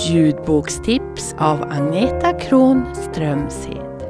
Ljudbokstips av Agneta Kron Strömshed.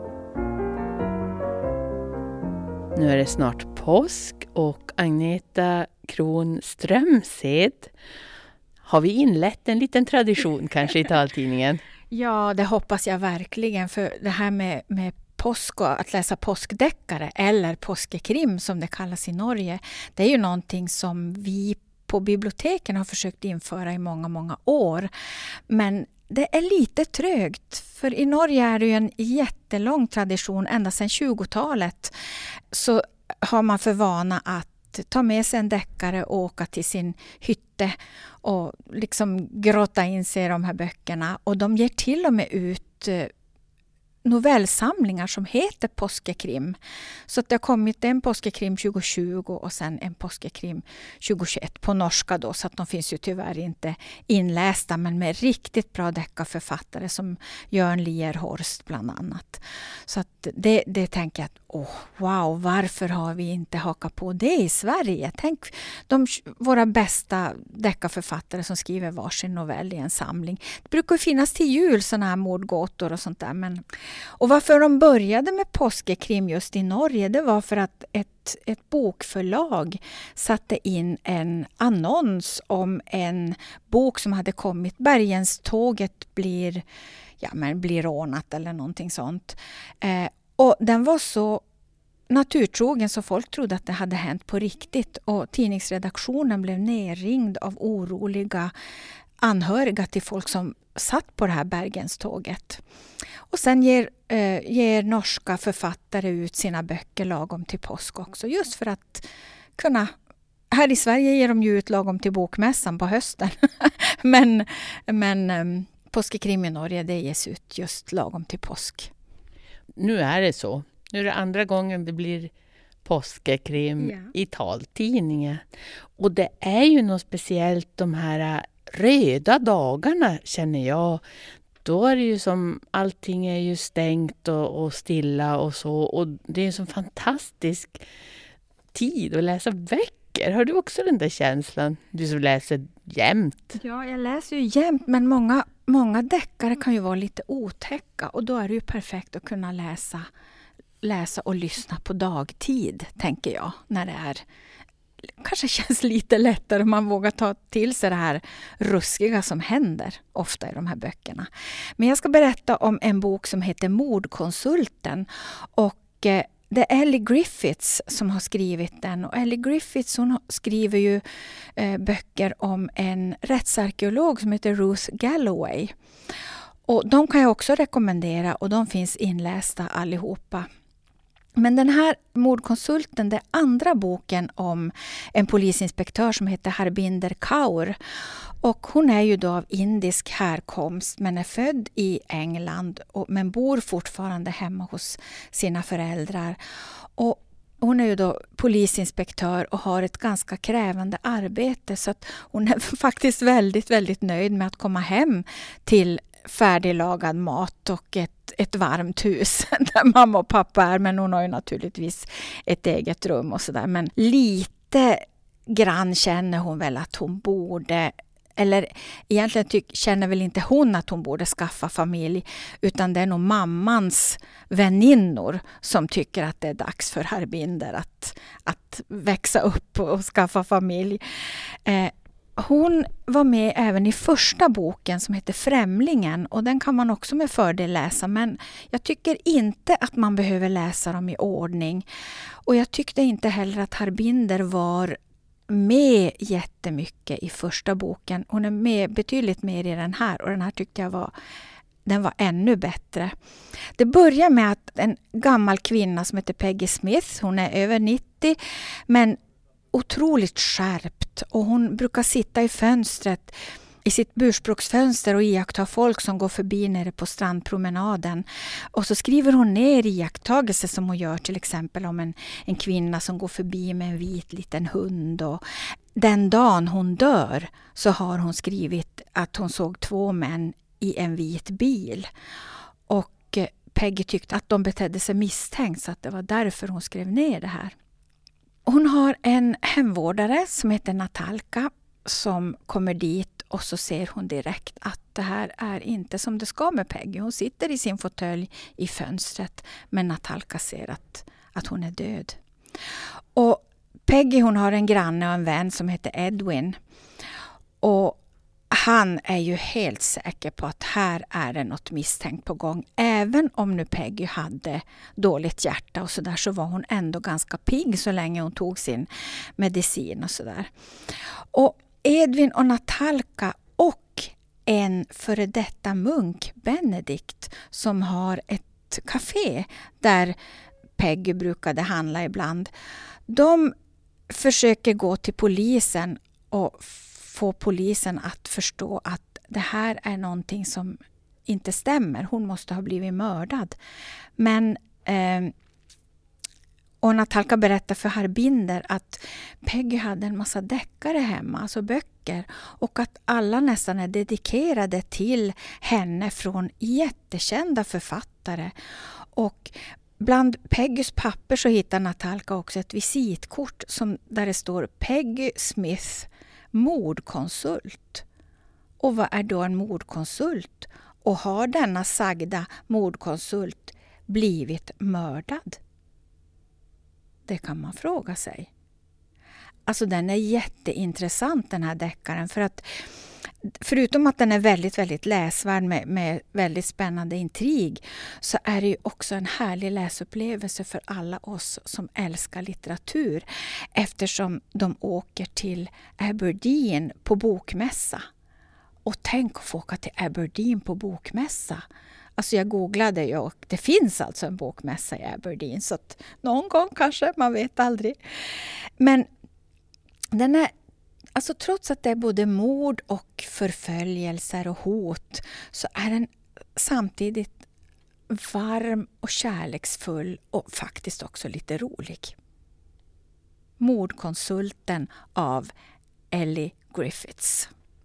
Nu är det snart påsk och Agneta Kron Strömshed har vi inlett en liten tradition kanske i taltidningen. Ja, det hoppas jag verkligen, för det här med påsk och att läsa påskdeckare eller påskekrim som det kallas i Norge, det är ju någonting som vi på biblioteken har försökt införa i många år. Men det är lite trögt, för i Norge är det ju en jättelång tradition. Ända sedan 20-talet så har man för vana att ta med sig en deckare och åka till sin hytte och liksom grotta in sig i de här böckerna. Och de ger till och med ut novellsamlingar som heter påskekrim. Så att det har kommit en påskekrim 2020 och sen en påskekrim 2021 på norska då, så att de finns ju tyvärr inte inlästa, men med riktigt bra deckarförfattare som Jörn Lierhorst bland annat. Så att det tänker jag att wow, varför har vi inte hakat på det i Sverige? Tänk våra bästa deckarförfattare som skriver varsin novell i en samling. Det brukar finnas till jul såna här mordgåtor och sånt där, och varför de började med påskekrim just i Norge, det var för att ett bokförlag satte in en annons om en bok som hade kommit. Bergenståget blir rånat eller någonting sånt. Och den var så naturtrogen så folk trodde att det hade hänt på riktigt. Och tidningsredaktionen blev nerringd av oroliga anhöriga till folk som satt på det här Bergenståget. Och sen ger norska författare ut sina böcker lagom till påsk också. Just för att kunna... Här i Sverige ger de ju ut lagom till bokmässan på hösten. men påskekrim i Norge, det ges ut just lagom till påsk. Nu är det så. Nu är det andra gången det blir påskekrim i taltidningen. Och det är ju något speciellt de här röda dagarna, känner jag. Då är det ju som allting är ju stängt och stilla och så. Och det är en sån fantastisk tid att läsa böcker. Har du också den där känslan? Du som läser jämt. Ja, jag läser ju jämt, men många deckare kan ju vara lite otäcka. Och då är det ju perfekt att kunna läsa och lyssna på dagtid, tänker jag. När det är... kanske känns lite lättare om man vågar ta till sig det här ruskiga som händer ofta i de här böckerna. Men jag ska berätta om en bok som heter Mordkonsulten, och det är Ellie Griffiths som har skrivit den. Och Ellie Griffiths, hon skriver ju böcker om en rättsarkeolog som heter Ruth Galloway. Och de kan jag också rekommendera, och de finns inlästa allihopa. Men den här Mordkonsulten, det är andra boken om en polisinspektör som heter Harbinder Kaur. Och hon är ju då av indisk härkomst, men är född i England men bor fortfarande hemma hos sina föräldrar. Och hon är ju då polisinspektör och har ett ganska krävande arbete, så att hon är faktiskt väldigt, väldigt nöjd med att komma hem till färdiglagad mat och ett varmt hus där mamma och pappa är, men hon har ju naturligtvis ett eget rum och sådär. Men lite grann känner hon väl att hon borde, eller egentligen känner väl inte hon att hon borde skaffa familj, utan det är nog mammans väninnor som tycker att det är dags för Harbinder att växa upp och skaffa familj. Hon var med även i första boken som heter Främlingen, och den kan man också med fördel läsa, men jag tycker inte att man behöver läsa dem i ordning. Och jag tyckte inte heller att Harbinder var med jättemycket i första boken. Hon är med betydligt mer i den här, och den här tyckte jag den var ännu bättre. Det börjar med att en gammal kvinna som heter Peggy Smith, hon är över 90, men otroligt skärpt, och hon brukar sitta i fönstret, i sitt burspråksfönster, och iaktta folk som går förbi nere på strandpromenaden. Och så skriver hon ner iakttagelser som hon gör, till exempel om en kvinna som går förbi med en vit liten hund. Och den dagen hon dör så har hon skrivit att hon såg 2 män i en vit bil. Och Peggy tyckte att de betedde sig misstänkt, så att det var därför hon skrev ner det här. Hon har en hemvårdare som heter Natalka som kommer dit, och så ser hon direkt att det här är inte som det ska med Peggy. Hon sitter i sin fåtölj i fönstret, men Natalka ser att hon är död. Och Peggy, hon har en granne och en vän som heter Edwin. Och han är ju helt säker på att här är det något misstänkt på gång. Även om nu Peggy hade dåligt hjärta och sådär, så var hon ändå ganska pigg så länge hon tog sin medicin och sådär. Och Edwin och Natalka och en före detta munk, Benedikt, som har ett café där Peggy brukade handla ibland. De försöker gå till polisen och få polisen att förstå att det här är någonting som inte stämmer. Hon måste ha blivit mördad. Men och Natalka berättar för Harbinder att Peggy hade en massa deckare hemma, alltså böcker, och att alla nästan är dedikerade till henne från jättekända författare. Och bland Peggys papper så hittar Natalka också ett visitkort där det står Peggy Smith, mordkonsult. Och vad är då en mordkonsult? Och har denna sagda mordkonsult blivit mördad? Det kan man fråga sig. Alltså den är jätteintressant, den här deckaren, för att förutom att den är väldigt, väldigt läsvärd med väldigt spännande intrig, så är det ju också en härlig läsupplevelse för alla oss som älskar litteratur, eftersom de åker till Aberdeen på bokmässa. Och tänk att få åka till Aberdeen på bokmässa. Alltså jag googlade ju och det finns alltså en bokmässa i Aberdeen, så att någon gång kanske, man vet aldrig. Men den är, alltså trots att det är både mord och förföljelser och hot, så är den samtidigt varm och kärleksfull och faktiskt också lite rolig. Mordkonsulten av Ellie Griffiths.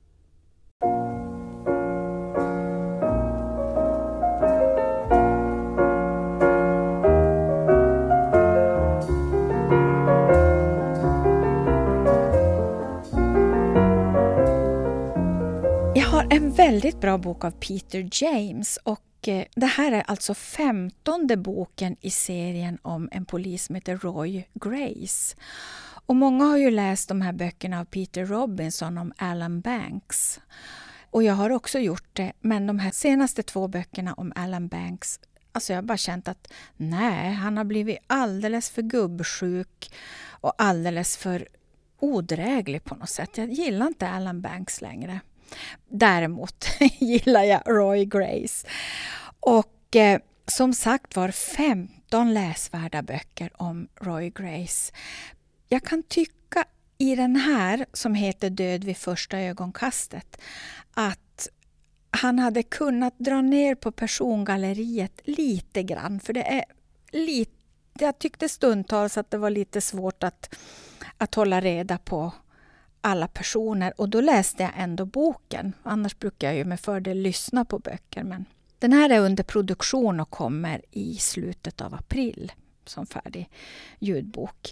En väldigt bra bok av Peter James, och det här är alltså 15:e boken i serien om en polis som heter Roy Grace. Och många har ju läst de här böckerna av Peter Robinson om Alan Banks. Och jag har också gjort det, men de här senaste 2 böckerna om Alan Banks, alltså jag har bara känt att nej, han har blivit alldeles för gubbsjuk och alldeles för odräglig på något sätt. Jag gillar inte Alan Banks längre. Däremot gillar jag Roy Grace. Och som sagt var 15 läsvärda böcker om Roy Grace. Jag kan tycka i den här som heter Död vid första ögonkastet att han hade kunnat dra ner på persongalleriet lite grann. För det är lite, jag tyckte stundtals att det var lite svårt att hålla reda på alla personer, och då läste jag ändå boken. Annars brukar jag ju med fördel lyssna på böcker, men den här är under produktion och kommer i slutet av april som färdig ljudbok.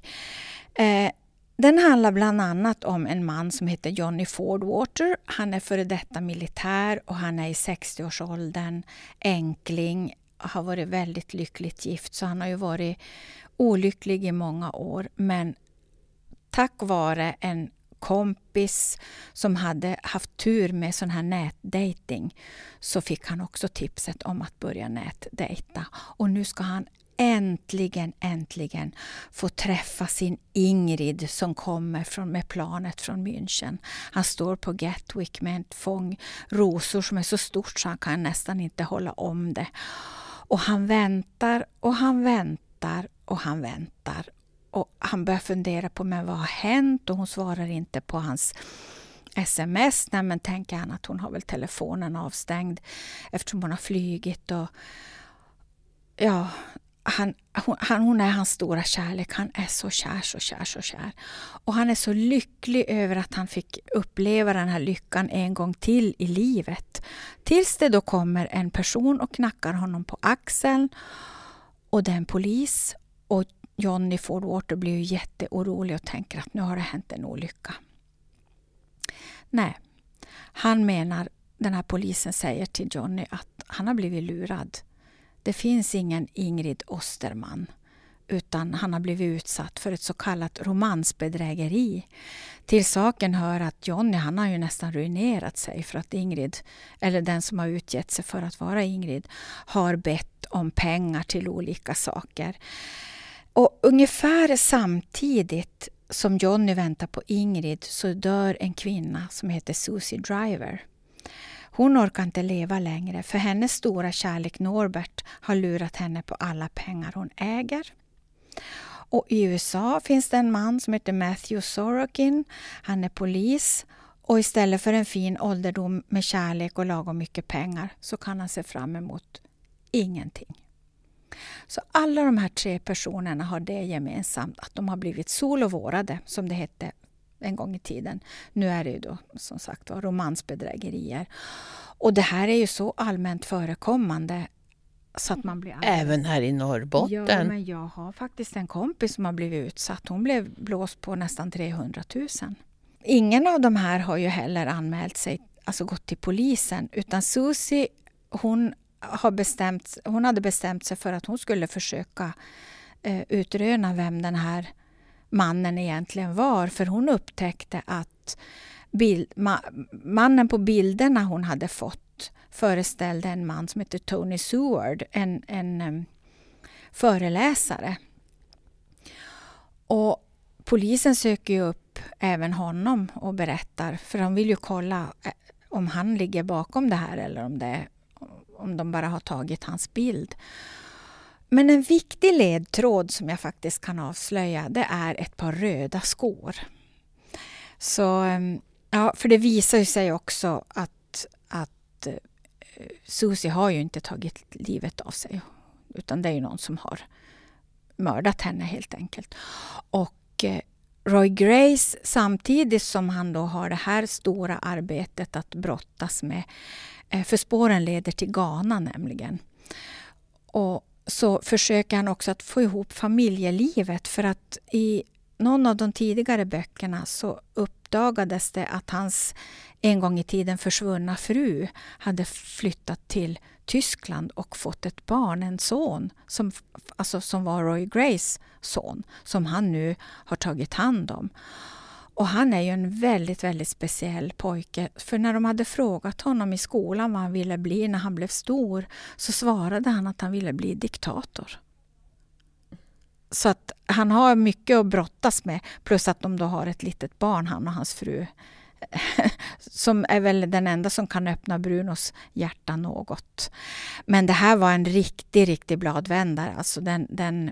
Den handlar bland annat om en man som heter Johnny Fordwater. Han är före detta militär och han är i 60-årsåldern, enkling, har varit väldigt lyckligt gift, så han har ju varit olycklig i många år, men tack vare en kompis som hade haft tur med sån här nätdating, så fick han också tipset om att börja nätdejta. Och nu ska han äntligen få träffa sin Ingrid som kommer med planet från München. Han står på Gatwick med ett fång rosor som är så stort så han kan nästan inte hålla om det. Och han väntar och han väntar och han väntar. Och han börjar fundera på vad har hänt, och hon svarar inte på hans sms. Nej, men tänker han att hon har väl telefonen avstängd eftersom hon har flygit. Och ja, hon är hans stora kärlek. Han är så kär. Och han är så lycklig över att han fick uppleva den här lyckan en gång till i livet. Tills det då kommer en person och knackar honom på axeln. Och det är en polis, och Johnny Fordwater blir ju jätteorolig och tänker att nu har det hänt en olycka. Nej, han menar den här polisen säger till Johnny att han har blivit lurad. Det finns ingen Ingrid Osterman, utan han har blivit utsatt för ett så kallat romansbedrägeri. Till saken hör att Johnny, han har ju nästan ruinerat sig för att Ingrid, eller den som har utgett sig för att vara Ingrid, har bett om pengar till olika saker. Och ungefär samtidigt som Johnny väntar på Ingrid så dör en kvinna som heter Susie Driver. Hon orkar inte leva längre för hennes stora kärlek Norbert har lurat henne på alla pengar hon äger. Och i USA finns det en man som heter Matthew Sorokin. Han är polis och istället för en fin ålderdom med kärlek och lagom mycket pengar så kan han se fram emot ingenting. Så alla de här 3 personerna har det gemensamt att de har blivit solovårade, som det hette en gång i tiden. Nu är det ju då som sagt romansbedrägerier. Och det här är ju så allmänt förekommande så att man blir även här i Norrbotten. Ja, men jag har faktiskt en kompis som har blivit utsatt. Hon blev blåst på nästan 300 000. Ingen av de här har ju heller anmält sig, alltså gått till polisen, utan Susie, hon hade bestämt sig för att hon skulle försöka utröna vem den här mannen egentligen var. För hon upptäckte att mannen på bilderna hon hade fått föreställde en man som heter Tony Seward, en föreläsare. Och polisen söker ju upp även honom och berättar, för de vill ju kolla om han ligger bakom det här eller om de bara har tagit hans bild. Men en viktig ledtråd som jag faktiskt kan avslöja, det är ett par röda skor. Så ja, för det visar ju sig också att Susie har ju inte tagit livet av sig, utan det är ju någon som har mördat henne helt enkelt. Och Roy Grace, samtidigt som han då har det här stora arbetet att brottas med, för spåren leder till Ghana nämligen. Och så försöker han också att få ihop familjelivet, för att i någon av de tidigare böckerna så uppdagades det att hans en gång i tiden försvunna fru hade flyttat till Tyskland och fått ett barn, en son som var Roy Grace son, som han nu har tagit hand om. Och han är ju en väldigt, väldigt speciell pojke. För när de hade frågat honom i skolan vad han ville bli när han blev stor, så svarade han att han ville bli diktator. Så att han har mycket att brottas med, plus att de då har ett litet barn, han och hans fru, som är väl den enda som kan öppna Brunos hjärta något. Men det här var en riktig bladvändare. Alltså den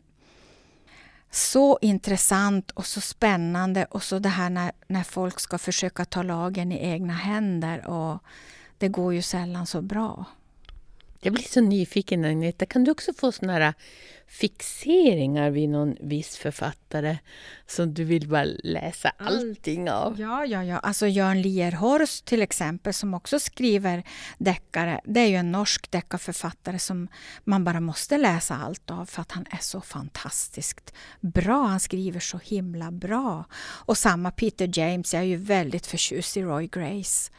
så intressant och så spännande, och så det här när folk ska försöka ta lagen i egna händer, och det går ju sällan så bra. Jag blir så nyfiken, Agneta. Kan du också få såna här fixeringar vid någon viss författare som du vill bara läsa allting av? Ja. Alltså Jörn Lierhorst till exempel, som också skriver deckare. Det är ju en norsk deckarförfattare som man bara måste läsa allt av, för att han är så fantastiskt bra. Han skriver så himla bra. Och samma Peter James, jag är ju väldigt förtjust i Roy Grace.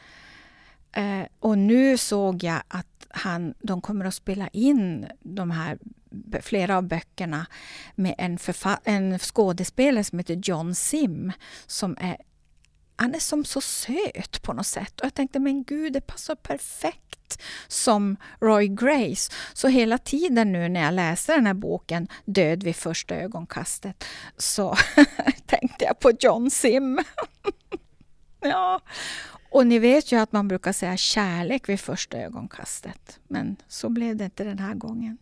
Och nu såg jag att de kommer att spela in de här flera av böckerna med en skådespelare som heter John Sim, han är som så söt på något sätt. Och jag tänkte, men gud, det passar perfekt som Roy Grace. Så hela tiden nu när jag läser den här boken Död vid första ögonkastet, så tänkte jag på John Sim. Ja. Och ni vet ju att man brukar säga kärlek vid första ögonkastet. Men så blev det inte den här gången.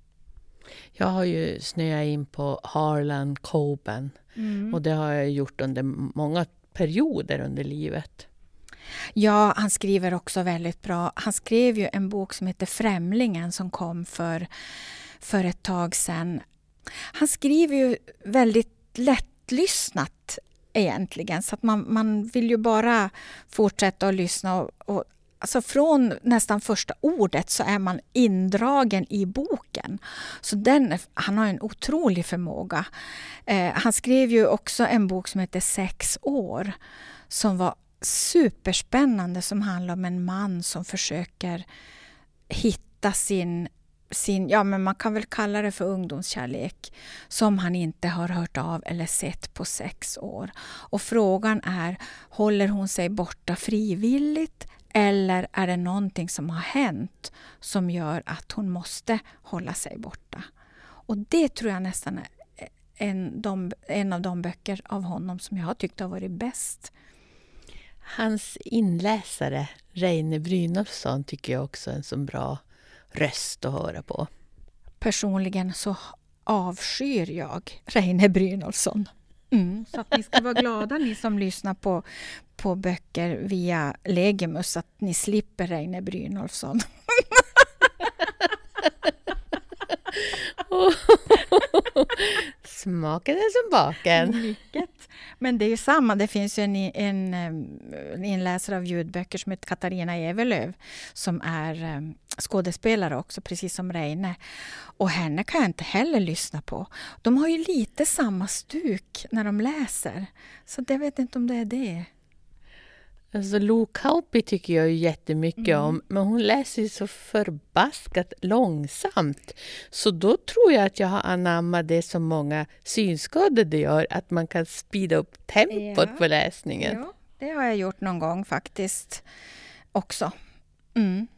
Jag har ju snöat in på Harlan Coben. Och det har jag gjort under många perioder under livet. Ja, han skriver också väldigt bra. Han skrev ju en bok som heter Främlingen som kom för ett tag sedan. Han skriver ju väldigt lättlyssnat egentligen, så att man vill ju bara fortsätta att lyssna och alltså från nästan första ordet så är man indragen i boken. Så han har en otrolig förmåga. Han skrev ju också en bok som heter 6 år, som var superspännande som handlar om en man som försöker hitta sin ja, men man kan väl kalla det för ungdomskärlek som han inte har hört av eller sett på 6 år. Och frågan är, håller hon sig borta frivilligt eller är det någonting som har hänt som gör att hon måste hålla sig borta? Och det tror jag nästan är en av de böcker av honom som jag har tyckt har varit bäst. Hans inläsare, Reine Brynolfsson, tycker jag också är en så bra röst att höra på. Personligen så avskyr jag Reine Brynolfsson. Så att ni ska vara glada, ni som lyssnar på böcker via Legimus, att ni slipper Reine Brynolfsson. Smaken är som baken. Mycket. Men det är ju samma. Det finns ju en inläsare av ljudböcker som heter Katarina Evelöv som är skådespelare också, precis som Reine. Och henne kan jag inte heller lyssna på. De har ju lite samma stuk när de läser. Så jag vet inte om det är det. Alltså Lo Kauppi tycker jag ju jättemycket om, men hon läser ju så förbaskat långsamt. Så då tror jag att jag har anammat det som många synskadade gör, att man kan speeda upp tempot på läsningen. Ja, det har jag gjort någon gång faktiskt också.